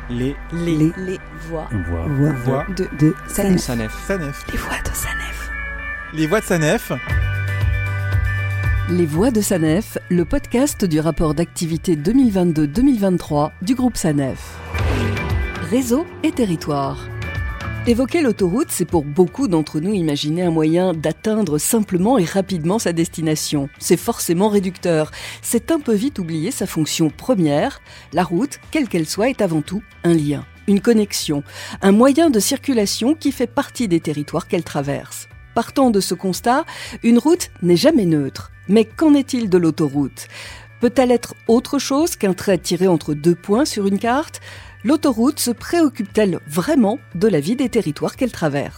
Les voix de Sanef. Sanef. Les voix de Sanef. Les voix de Sanef. Les voix de Sanef, le podcast du rapport d'activité 2022-2023 du groupe Sanef. Réseau et territoire. Évoquer l'autoroute, c'est pour beaucoup d'entre nous imaginer un moyen d'atteindre simplement et rapidement sa destination. C'est forcément réducteur. C'est un peu vite oublier sa fonction première. La route, quelle qu'elle soit, est avant tout un lien, une connexion, un moyen de circulation qui fait partie des territoires qu'elle traverse. Partant de ce constat, une route n'est jamais neutre. Mais qu'en est-il de l'autoroute ? Peut-elle être autre chose qu'un trait tiré entre deux points sur une carte ? L'autoroute se préoccupe-t-elle vraiment de la vie des territoires qu'elle traverse ?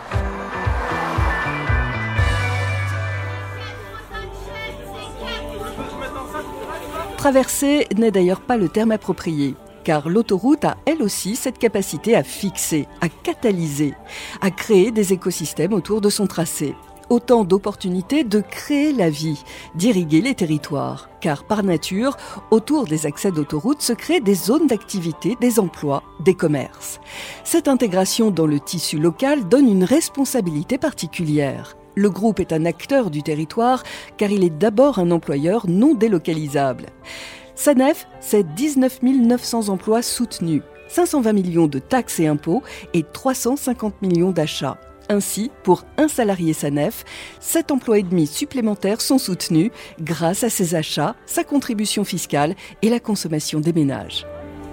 Traverser n'est d'ailleurs pas le terme approprié, car l'autoroute a elle aussi cette capacité à fixer, à catalyser, à créer des écosystèmes autour de son tracé. Autant d'opportunités de créer la vie, d'irriguer les territoires. Car par nature, autour des accès d'autoroutes se créent des zones d'activité, des emplois, des commerces. Cette intégration dans le tissu local donne une responsabilité particulière. Le groupe est un acteur du territoire car il est d'abord un employeur non délocalisable. Sanef, c'est 19 900 emplois soutenus, 520 millions de taxes et impôts et 350 millions d'achats. Ainsi, pour un salarié Sanef, 7 emplois et demi supplémentaires sont soutenus grâce à ses achats, sa contribution fiscale et la consommation des ménages.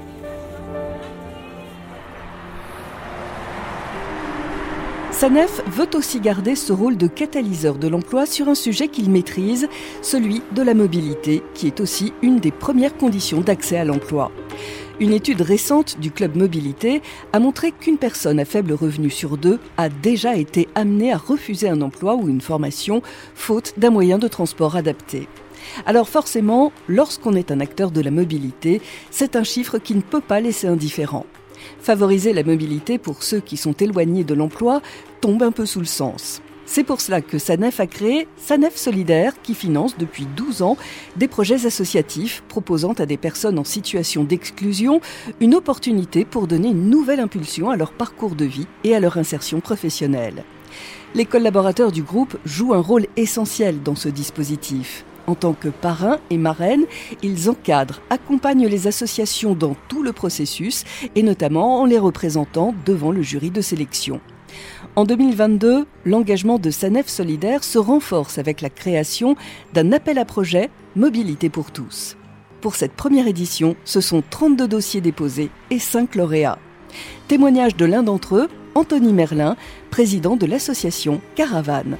Sanef veut aussi garder ce rôle de catalyseur de l'emploi sur un sujet qu'il maîtrise, celui de la mobilité, qui est aussi une des premières conditions d'accès à l'emploi. Une étude récente du Club Mobilité a montré qu'une personne à faible revenu sur 2 a déjà été amenée à refuser un emploi ou une formation faute d'un moyen de transport adapté. Alors forcément, lorsqu'on est un acteur de la mobilité, c'est un chiffre qui ne peut pas laisser indifférent. Favoriser la mobilité pour ceux qui sont éloignés de l'emploi tombe un peu sous le sens. C'est pour cela que Sanef a créé Sanef Solidaire qui finance depuis 12 ans des projets associatifs proposant à des personnes en situation d'exclusion une opportunité pour donner une nouvelle impulsion à leur parcours de vie et à leur insertion professionnelle. Les collaborateurs du groupe jouent un rôle essentiel dans ce dispositif. En tant que parrains et marraines, ils encadrent, accompagnent les associations dans tout le processus et notamment en les représentant devant le jury de sélection. En 2022, l'engagement de Sanef Solidaire se renforce avec la création d'un appel à projet Mobilité pour tous. Pour cette première édition, ce sont 32 dossiers déposés et 5 lauréats. Témoignage de l'un d'entre eux, Anthony Merlin, président de l'association Caravane.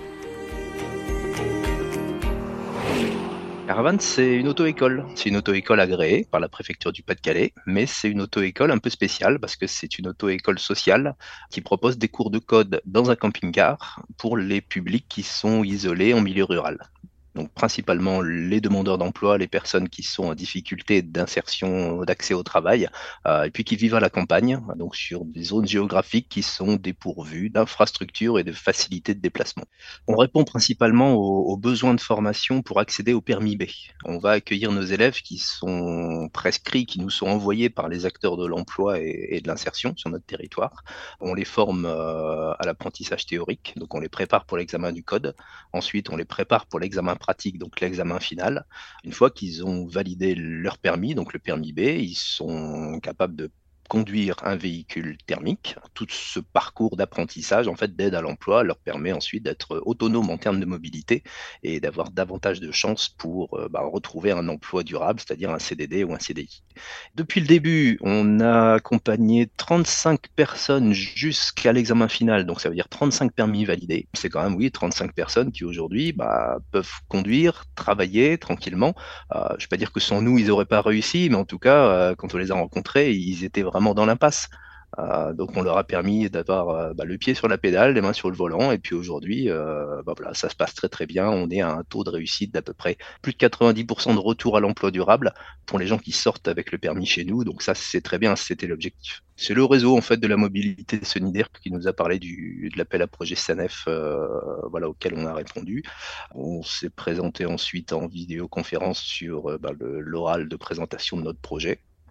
Caravane, c'est une auto-école. C'est une auto-école agréée par la préfecture du Pas-de-Calais, mais c'est une auto-école un peu spéciale parce que c'est une auto-école sociale qui propose des cours de code dans un camping-car pour les publics qui sont isolés en milieu rural. Donc principalement les demandeurs d'emploi, les personnes qui sont en difficulté d'insertion, d'accès au travail, et puis qui vivent à la campagne, donc sur des zones géographiques qui sont dépourvues d'infrastructures et de facilités de déplacement. On répond principalement aux besoins de formation pour accéder au permis B. On va accueillir nos élèves qui sont prescrits, qui nous sont envoyés par les acteurs de l'emploi et de l'insertion sur notre territoire. On les forme à l'apprentissage théorique, donc on les prépare pour l'examen du code. Ensuite, on les prépare pour l'examen pratique, donc l'examen final. Une fois qu'ils ont validé leur permis, donc le permis B, ils sont capables de conduire un véhicule thermique. Tout ce parcours d'apprentissage, en fait, d'aide à l'emploi leur permet ensuite d'être autonome en termes de mobilité et d'avoir davantage de chances pour retrouver un emploi durable, c'est-à-dire un CDD ou un CDI. Depuis le début, on a accompagné 35 personnes jusqu'à l'examen final, donc ça veut dire 35 permis validés. C'est quand même, 35 personnes qui aujourd'hui peuvent conduire, travailler tranquillement. Je ne vais pas dire que sans nous, ils n'auraient pas réussi, mais en tout cas, quand on les a rencontrés, ils étaient vraiment dans l'impasse. Donc on leur a permis d'avoir le pied sur la pédale, les mains sur le volant, et puis aujourd'hui, ça se passe très très bien. On est à un taux de réussite d'à peu près plus de 90% de retour à l'emploi durable pour les gens qui sortent avec le permis chez nous. Donc ça, c'est très bien, c'était l'objectif. C'est le réseau en fait de la mobilité solidaire qui nous a parlé de l'appel à projet Sanef, auquel on a répondu. On s'est présenté ensuite en vidéoconférence sur l'oral de présentation de notre projet.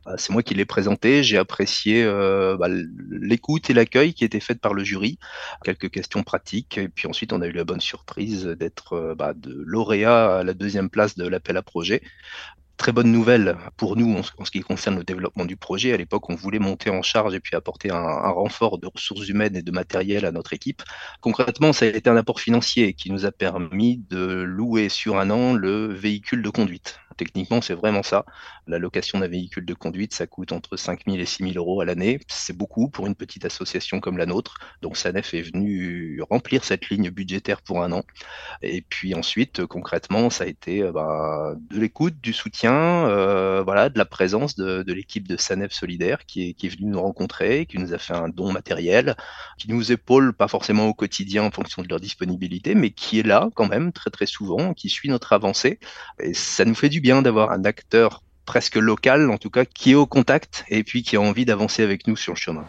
C'est moi qui l'ai présenté, j'ai apprécié l'écoute et l'accueil qui était fait par le jury, quelques questions pratiques et puis ensuite on a eu la bonne surprise d'être de lauréat à la 2e place de l'appel à projet. Très bonne nouvelle pour nous en ce qui concerne le développement du projet. À l'époque, on voulait monter en charge et puis apporter un renfort de ressources humaines et de matériel à notre équipe. Concrètement, ça a été un apport financier qui nous a permis de louer sur un an le véhicule de conduite. Techniquement, c'est vraiment ça. La location d'un véhicule de conduite, ça coûte entre 5 000 et 6 000 euros à l'année. C'est beaucoup pour une petite association comme la nôtre. Donc, SANEF est venu remplir cette ligne budgétaire pour un an. Et puis ensuite, concrètement, ça a été de l'écoute, du soutien, de la présence de l'équipe de SANEF Solidaire qui est venue nous rencontrer, qui nous a fait un don matériel, qui nous épaule pas forcément au quotidien en fonction de leur disponibilité, mais qui est là quand même très très souvent, qui suit notre avancée. Et ça nous fait du bien d'avoir un acteur presque local, en tout cas, qui est au contact et puis qui a envie d'avancer avec nous sur le chemin.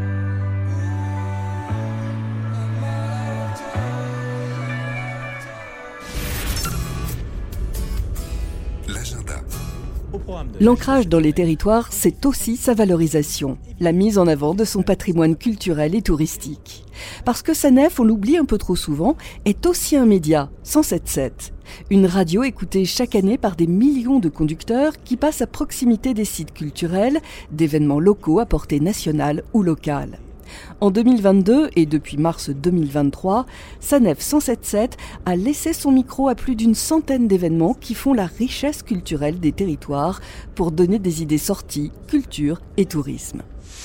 L'ancrage dans les territoires, c'est aussi sa valorisation, la mise en avant de son patrimoine culturel et touristique. Parce que SANEF, on l'oublie un peu trop souvent, est aussi un média, 107.7. Une radio écoutée chaque année par des millions de conducteurs qui passent à proximité des sites culturels, d'événements locaux à portée nationale ou locale. En 2022 et depuis mars 2023, SANEF 107.7 a laissé son micro à plus d'une centaine d'événements qui font la richesse culturelle des territoires pour donner des idées sorties, culture et tourisme.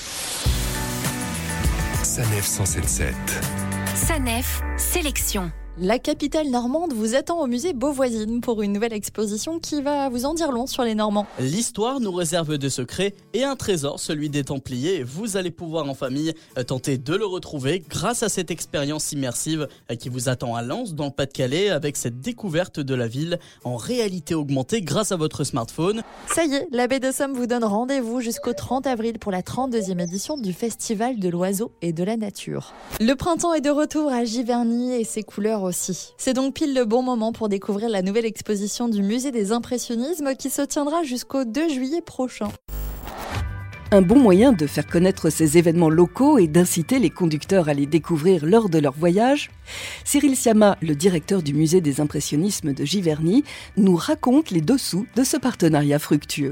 SANEF 107.7. SANEF Sélection. La capitale normande vous attend au musée Beauvoisine pour une nouvelle exposition qui va vous en dire long sur les Normands. L'histoire nous réserve des secrets et un trésor, celui des Templiers. Vous allez pouvoir en famille tenter de le retrouver grâce à cette expérience immersive qui vous attend à Lens dans le Pas-de-Calais avec cette découverte de la ville en réalité augmentée grâce à votre smartphone. Ça y est, la baie de Somme vous donne rendez-vous jusqu'au 30 avril pour la 32e édition du Festival de l'Oiseau et de la Nature. Le printemps est de retour à Giverny et ses couleurs aussi. C'est donc pile le bon moment pour découvrir la nouvelle exposition du Musée des Impressionnismes qui se tiendra jusqu'au 2 juillet prochain. Un bon moyen de faire connaître ces événements locaux et d'inciter les conducteurs à les découvrir lors de leur voyage. Cyril Siama, le directeur du Musée des Impressionnismes de Giverny, nous raconte les dessous de ce partenariat fructueux.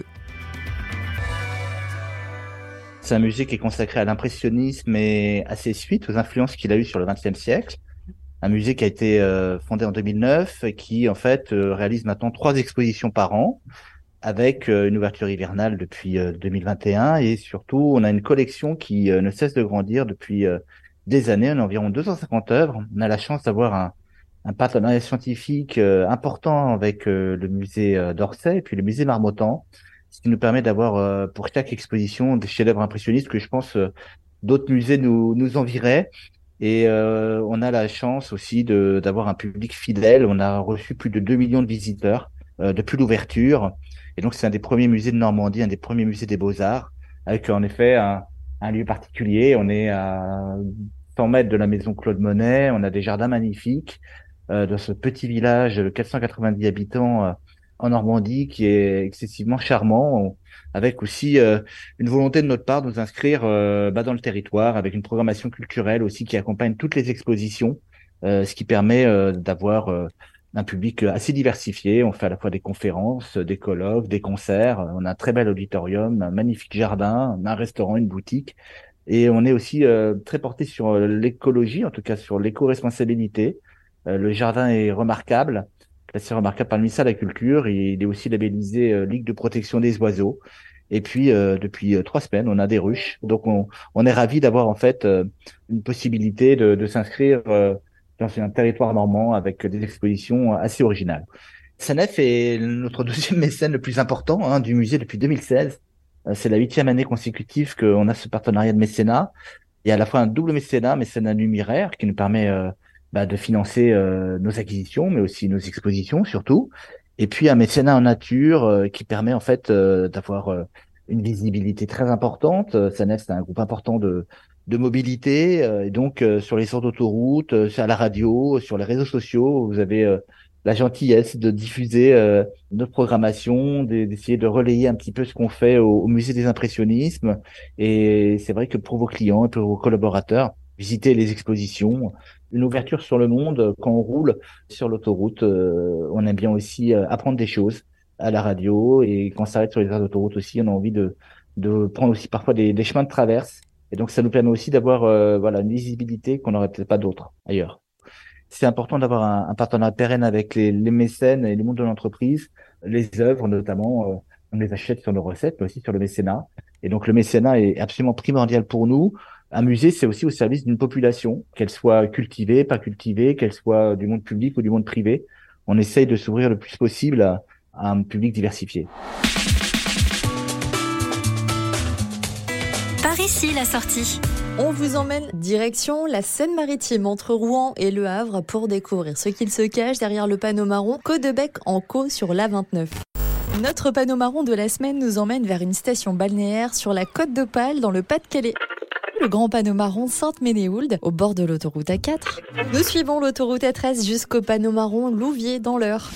C'est un musée qui est consacré à l'impressionnisme et à ses suites, aux influences qu'il a eues sur le XXe siècle. Un musée qui a été fondé en 2009 et qui, en fait, réalise maintenant 3 expositions par an avec une ouverture hivernale depuis 2021. Et surtout, on a une collection qui ne cesse de grandir depuis des années. On a environ 250 œuvres. On a la chance d'avoir un partenariat scientifique important avec le musée d'Orsay et puis le musée Marmottan, ce qui nous permet d'avoir pour chaque exposition des chefs-d'œuvre impressionnistes que je pense d'autres musées nous envieraient. Et on a la chance aussi d'avoir un public fidèle. On a reçu plus de 2 millions de visiteurs depuis l'ouverture. Et donc, c'est un des premiers musées de Normandie, un des premiers musées des Beaux-Arts, avec en effet un lieu particulier. On est à 100 mètres de la maison Claude Monet. On a des jardins magnifiques dans ce petit village de 490 habitants en Normandie qui est excessivement charmant, avec aussi une volonté de notre part de nous inscrire dans le territoire, avec une programmation culturelle aussi qui accompagne toutes les expositions, ce qui permet d'avoir un public assez diversifié. On fait à la fois des conférences, des colloques, des concerts. On a un très bel auditorium, un magnifique jardin, un restaurant, une boutique. Et on est aussi très porté sur l'écologie, en tout cas sur l'éco-responsabilité. Le jardin est remarquable. C'est remarquable par le ministère de la Culture. Il est aussi labellisé Ligue de protection des oiseaux. Et puis, depuis 3 semaines, on a des ruches. Donc, on est ravis d'avoir en fait une possibilité de s'inscrire dans un territoire normand avec des expositions assez originales. SANEF est notre 2e mécène le plus important du musée depuis 2016. C'est la 8e année consécutive qu'on a ce partenariat de mécénat. Il y a à la fois un double mécénat numéraire, qui nous permet de financer nos acquisitions, mais aussi nos expositions surtout. Et puis un mécénat en nature qui permet en fait d'avoir une visibilité très importante. SANEF, c'est un groupe important de mobilité, et donc sur les sortes d'autoroutes, à la radio, sur les réseaux sociaux, vous avez la gentillesse de diffuser notre programmation, d'essayer de relayer un petit peu ce qu'on fait au Musée des Impressionnismes. Et c'est vrai que pour vos clients et pour vos collaborateurs, visiter les expositions, une ouverture sur le monde. Quand on roule sur l'autoroute, on aime bien aussi apprendre des choses à la radio. Et quand on s'arrête sur les aires d'autoroute aussi, on a envie de prendre aussi parfois des chemins de traverse. Et donc, ça nous permet aussi d'avoir voilà, une visibilité qu'on n'aurait peut-être pas d'autre ailleurs. C'est important d'avoir un partenariat pérenne avec les mécènes et le monde de l'entreprise. Les œuvres, notamment, on les achète sur nos recettes, mais aussi sur le mécénat. Et donc, le mécénat est absolument primordial pour nous. Un musée, c'est aussi au service d'une population, qu'elle soit cultivée, pas cultivée, qu'elle soit du monde public ou du monde privé. On essaye de s'ouvrir le plus possible à un public diversifié. Par ici, la sortie. On vous emmène direction la Seine-Maritime entre Rouen et Le Havre pour découvrir ce qu'il se cache derrière le panneau marron Caudebec en Caux sur l'A29. Notre panneau marron de la semaine nous emmène vers une station balnéaire sur la Côte d'Opale dans le Pas-de-Calais. Le grand panneau marron Sainte-Ménéhould au bord de l'autoroute A4. Nous suivons l'autoroute A13 jusqu'au panneau marron Louviers dans l'Eure.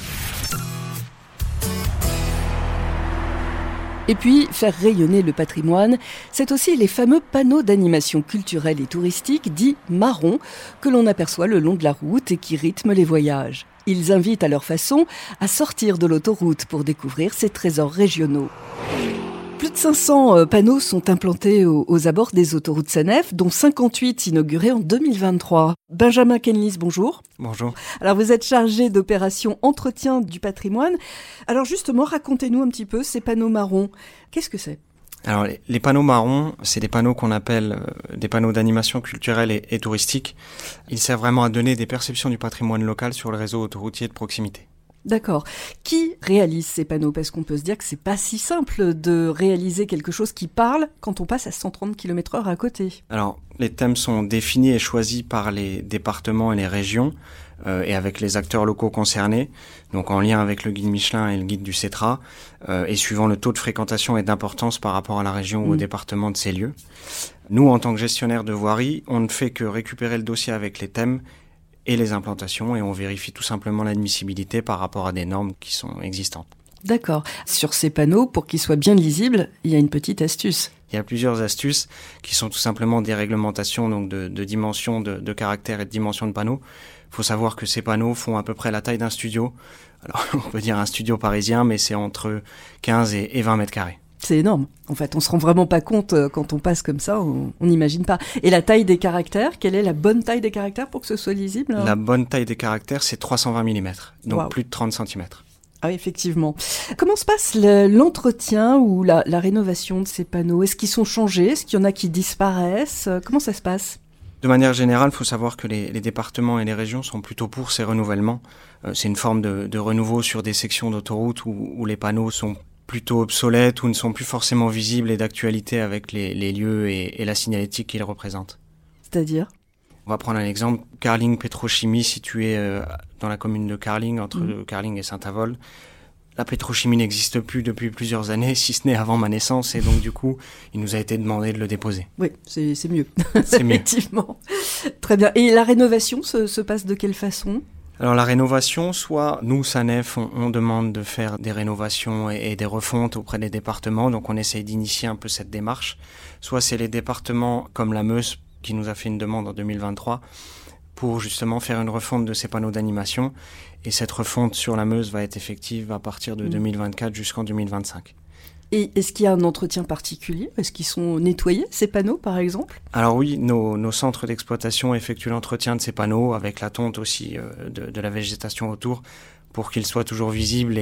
Et puis, faire rayonner le patrimoine, c'est aussi les fameux panneaux d'animation culturelle et touristique dits marrons que l'on aperçoit le long de la route et qui rythment les voyages. Ils invitent à leur façon à sortir de l'autoroute pour découvrir ces trésors régionaux. Plus de 500 panneaux sont implantés aux abords des autoroutes SANEF, dont 58 inaugurés en 2023. Benjamin Kenlis, bonjour. Bonjour. Alors vous êtes chargé d'opération entretien du patrimoine. Alors justement, racontez-nous un petit peu ces panneaux marrons. Qu'est-ce que c'est ? Alors les panneaux marrons, c'est des panneaux qu'on appelle des panneaux d'animation culturelle et touristique. Ils servent vraiment à donner des perceptions du patrimoine local sur le réseau autoroutier de proximité. D'accord. Qui réalise ces panneaux ? Parce qu'on peut se dire que c'est pas si simple de réaliser quelque chose qui parle quand on passe à 130 km/h à côté. Alors, les thèmes sont définis et choisis par les départements et les régions et avec les acteurs locaux concernés, donc en lien avec le guide Michelin et le guide du CETRA, et suivant le taux de fréquentation et d'importance par rapport à la région ou au département de ces lieux. Nous, en tant que gestionnaire de voirie, on ne fait que récupérer le dossier avec les thèmes et les implantations, et on vérifie tout simplement l'admissibilité par rapport à des normes qui sont existantes. D'accord. Sur ces panneaux, pour qu'ils soient bien lisibles, il y a une petite astuce. Il y a plusieurs astuces qui sont tout simplement des réglementations donc de dimensions de caractère et de dimensions de panneaux. Il faut savoir que ces panneaux font à peu près la taille d'un studio. Alors, on peut dire un studio parisien, mais c'est entre 15 et 20 mètres carrés. C'est énorme. En fait, on se rend vraiment pas compte quand on passe comme ça, on n'imagine pas. Et la taille des caractères, quelle est la bonne taille des caractères pour que ce soit lisible ? La bonne taille des caractères, c'est 320 mm, donc plus de 30 cm. Ah oui, effectivement. Comment se passe l'entretien ou la rénovation de ces panneaux ? Est-ce qu'ils sont changés ? Est-ce qu'il y en a qui disparaissent ? Comment ça se passe ? De manière générale, il faut savoir que les départements et les régions sont plutôt pour ces renouvellements. C'est une forme de renouveau sur des sections d'autoroute où les panneaux sont plutôt obsolètes ou ne sont plus forcément visibles et d'actualité avec les lieux et la signalétique qu'ils représentent. C'est-à-dire ? On va prendre un exemple. Carling Pétrochimie, situé dans la commune de Carling, entre Carling et Saint-Avold. La pétrochimie n'existe plus depuis plusieurs années, si ce n'est avant ma naissance, et donc du coup, il nous a été demandé de le déposer. Oui, c'est mieux. C'est mieux. Effectivement. Très bien. Et la rénovation se passe de quelle façon ? Alors la rénovation, soit nous, SANEF, on demande de faire des rénovations et des refontes auprès des départements, donc on essaye d'initier un peu cette démarche. Soit c'est les départements comme la Meuse qui nous a fait une demande en 2023 pour justement faire une refonte de ces panneaux d'animation. Et cette refonte sur la Meuse va être effective à partir de 2024 jusqu'en 2025. Et est-ce qu'il y a un entretien particulier ? Est-ce qu'ils sont nettoyés, ces panneaux, par exemple ? Alors oui, nos centres d'exploitation effectuent l'entretien de ces panneaux, avec la tonte aussi de la végétation autour, pour qu'ils soient toujours visibles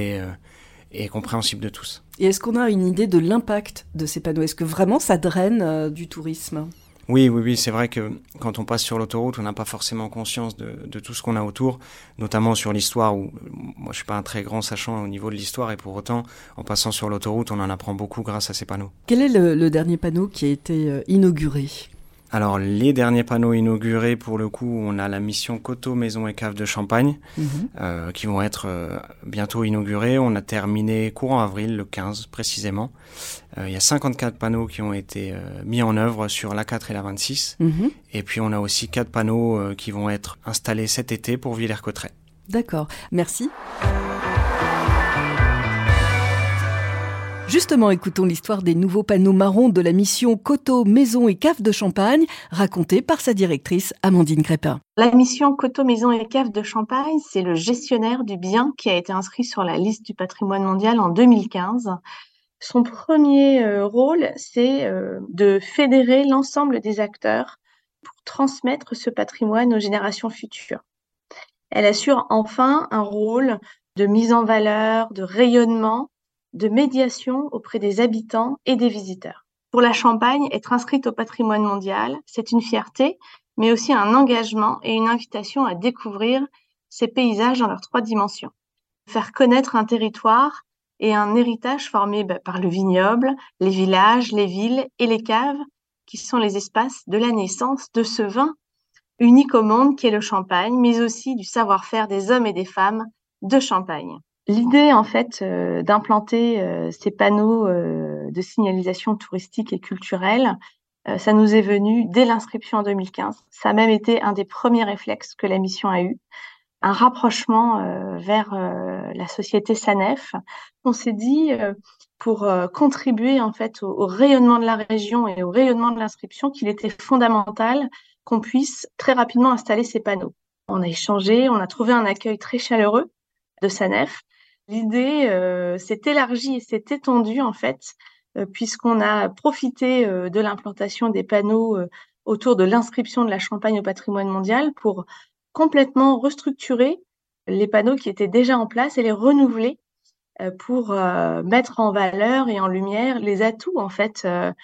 et compréhensibles de tous. Et est-ce qu'on a une idée de l'impact de ces panneaux ? Est-ce que vraiment ça draine du tourisme ? Oui, c'est vrai que quand on passe sur l'autoroute, on n'a pas forcément conscience de tout ce qu'on a autour, notamment sur l'histoire, où moi je suis pas un très grand sachant au niveau de l'histoire, et pour autant, en passant sur l'autoroute, on en apprend beaucoup grâce à ces panneaux. Quel est le dernier panneau qui a été inauguré ? Alors, les derniers panneaux inaugurés, pour le coup, on a la mission Coteaux, Maison et Cave de Champagne, qui vont être bientôt inaugurés. On a terminé courant avril, le 15 précisément. Il y a 54 panneaux qui ont été mis en œuvre sur l'A4 et la 26. Et puis, on a aussi 4 panneaux qui vont être installés cet été pour Villers-Cotterêts. D'accord, merci. Justement, écoutons l'histoire des nouveaux panneaux marrons de la mission Coteaux, Maisons et Caves de Champagne, racontée par sa directrice Amandine Crépin. La mission Coteaux, Maisons et Caves de Champagne, c'est le gestionnaire du bien qui a été inscrit sur la liste du patrimoine mondial en 2015. Son premier rôle, c'est de fédérer l'ensemble des acteurs pour transmettre ce patrimoine aux générations futures. Elle assure enfin un rôle de mise en valeur, de rayonnement, de médiation auprès des habitants et des visiteurs. Pour la Champagne, être inscrite au patrimoine mondial, c'est une fierté, mais aussi un engagement et une invitation à découvrir ces paysages dans leurs 3 dimensions. Faire connaître un territoire et un héritage formé par le vignoble, les villages, les villes et les caves, qui sont les espaces de la naissance de ce vin unique au monde qui est le Champagne, mais aussi du savoir-faire des hommes et des femmes de Champagne. L'idée, en fait, d'implanter ces panneaux de signalisation touristique et culturelle, ça nous est venu dès l'inscription en 2015. Ça a même été un des premiers réflexes que la mission a eu, un rapprochement vers la société SANEF. On s'est dit, pour contribuer en fait au rayonnement de la région et au rayonnement de l'inscription, qu'il était fondamental qu'on puisse très rapidement installer ces panneaux. On a échangé, on a trouvé un accueil très chaleureux de SANEF. L'idée s'est élargie et s'est étendue en fait, puisqu'on a profité de l'implantation des panneaux autour de l'inscription de la Champagne au patrimoine mondial pour complètement restructurer les panneaux qui étaient déjà en place et les renouveler pour mettre en valeur et en lumière les atouts en fait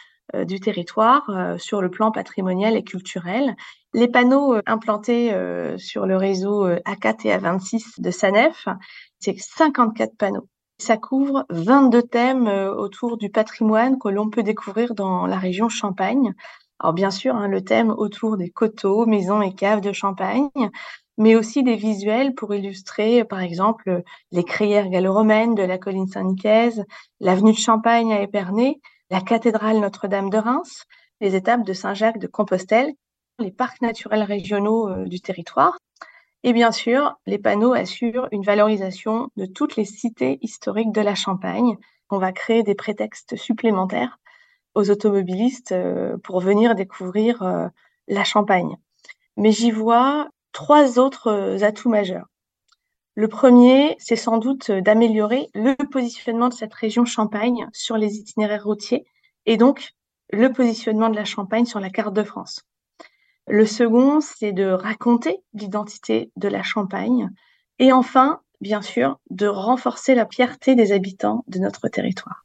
du territoire sur le plan patrimonial et culturel. Les panneaux implantés sur le réseau A4 et A26 de SANEF, c'est 54 panneaux. Ça couvre 22 thèmes autour du patrimoine que l'on peut découvrir dans la région Champagne. Alors bien sûr, le thème autour des coteaux, maisons et caves de Champagne, mais aussi des visuels pour illustrer, par exemple, les crayères gallo-romaines de la colline Saint-Nicaise, l'avenue de Champagne à Épernay, la cathédrale Notre-Dame de Reims, les étapes de Saint-Jacques de Compostelle, les parcs naturels régionaux du territoire. Et bien sûr, les panneaux assurent une valorisation de toutes les cités historiques de la Champagne. On va créer des prétextes supplémentaires aux automobilistes pour venir découvrir la Champagne. Mais j'y vois 3 autres atouts majeurs. Le premier, c'est sans doute d'améliorer le positionnement de cette région Champagne sur les itinéraires routiers et donc le positionnement de la Champagne sur la carte de France. Le second, c'est de raconter l'identité de la Champagne et enfin, bien sûr, de renforcer la fierté des habitants de notre territoire.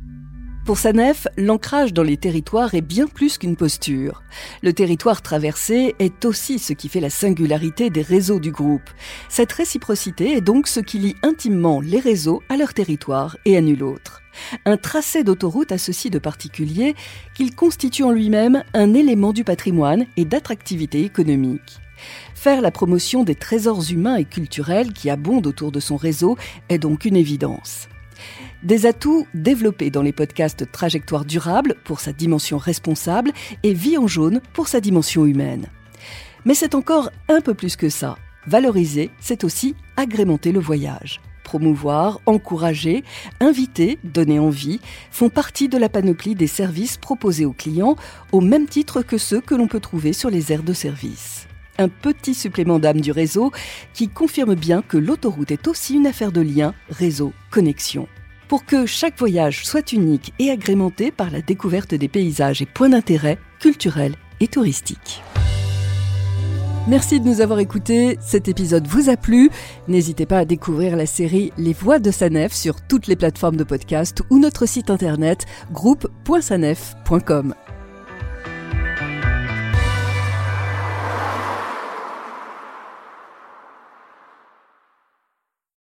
Pour SANEF, l'ancrage dans les territoires est bien plus qu'une posture. Le territoire traversé est aussi ce qui fait la singularité des réseaux du groupe. Cette réciprocité est donc ce qui lie intimement les réseaux à leur territoire et à nul autre. Un tracé d'autoroute a ceci de particulier qu'il constitue en lui-même un élément du patrimoine et d'attractivité économique. Faire la promotion des trésors humains et culturels qui abondent autour de son réseau est donc une évidence. Des atouts développés dans les podcasts Trajectoire durable pour sa dimension responsable et Vie en jaune pour sa dimension humaine. Mais c'est encore un peu plus que ça. Valoriser, c'est aussi agrémenter le voyage. Promouvoir, encourager, inviter, donner envie font partie de la panoplie des services proposés aux clients au même titre que ceux que l'on peut trouver sur les aires de service. Un petit supplément d'âme du réseau qui confirme bien que l'autoroute est aussi une affaire de lien, réseau, connexion. Pour que chaque voyage soit unique et agrémenté par la découverte des paysages et points d'intérêt culturels et touristiques. Merci de nous avoir écoutés. Cet épisode vous a plu. N'hésitez pas à découvrir la série Les Voix de SANEF sur toutes les plateformes de podcast ou notre site internet groupe.sanef.com.